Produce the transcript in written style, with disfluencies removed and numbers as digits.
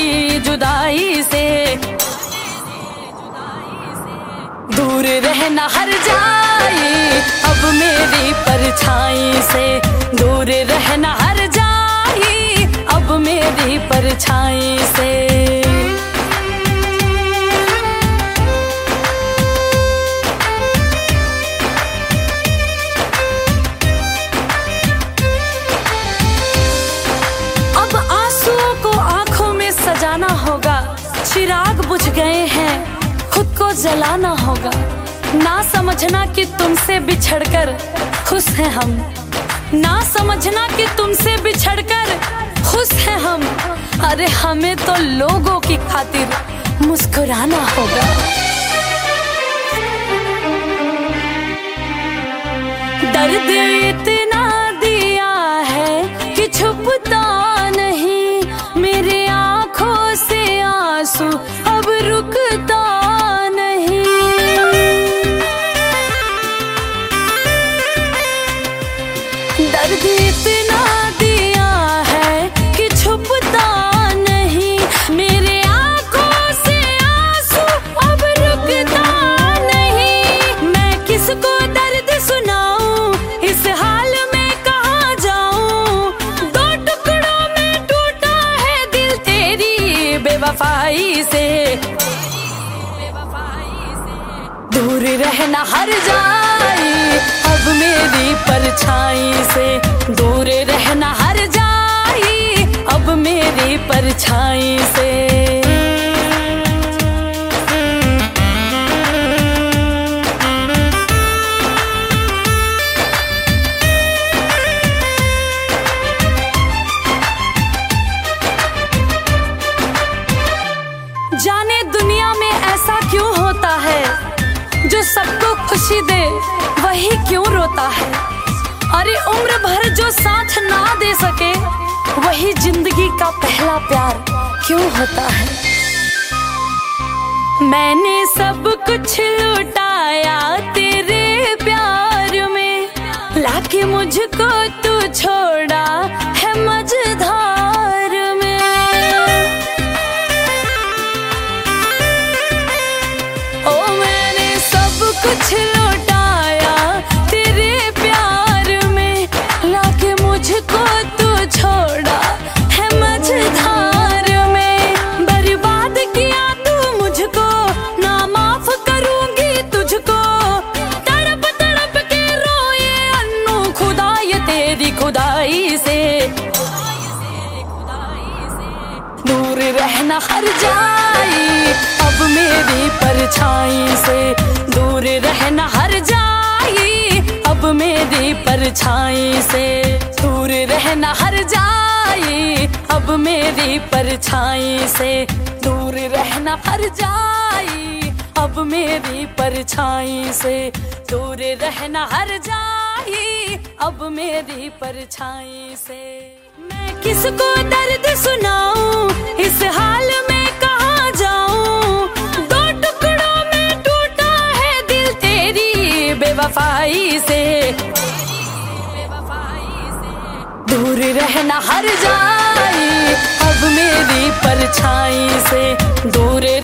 सी जुदाई से, दूर रहना हर जाई अब मेरी परछाई से, दूर रहना हर जाई अब मेरी परछाई से। अब आंसुओं को आंखों में सजाना होगा, चिराग बुझ गए हैं खुद को जलाना होगा। ना समझना कि तुमसे बिछड़कर खुश हैं हम, ना समझना कि तुमसे बिछड़कर खुश हैं हम। अरे हमें तो लोगों की खातिर मुस्कुराना होगा। दर्द इतना दिया है कि छुपता नहीं, मेरे आंखों से आंसू अब रुकता नहीं। दर्द इतना दिया है कि छुपता नहीं, मेरे आंखों से आंसू अब रुकता नहीं। मैं किसको दर्द सुनाऊं, इस हाल में कहाँ जाऊं। दो टुकड़ों में टूटा है दिल तेरी बेवफाई से, दूर रहना हर जाई अब मेरी परछाई से, दूर रहना हर जाई अब मेरी परछाई से। जाने दुनिया में ऐसा क्यों होता है, जो सबको खुशी दे वही क्यों रोता है। अरे उम्र भर जो साथ ना दे सके, वही जिंदगी का पहला प्यार क्यों होता है। मैंने सब कुछ लुटाया तेरे प्यार में, लाके मुझको तू छोड़ा है मझधार में। ओ मैंने सब कुछ लुटाया तेरे प्यार में, लाके मुझको तू छोड़ा है मझधार में। बर्बाद किया तू मुझको, ना माफ करूंगी तुझको। तड़प तड़प के रोए अन्नू खुदा ये तेरी खुदाई से, दूर रहना हर जाई अब मेरी परछाई से, दूर रहना हर जाई अब मेरी परछाई से, दूर रहना हर जाई अब मेरी परछाई से, दूर रहना हर जाई अब मेरी परछाई से, दूर रहना हर जाई अब मेरी परछाई से। मैं किसको दर्द सुनाऊं, इस हाल में कहाँ जाऊं। दो टुकड़ों में टूटा है दिल तेरी बेवफाई से, दूर रहना हर जाई अब मेरी परछाई से, दूर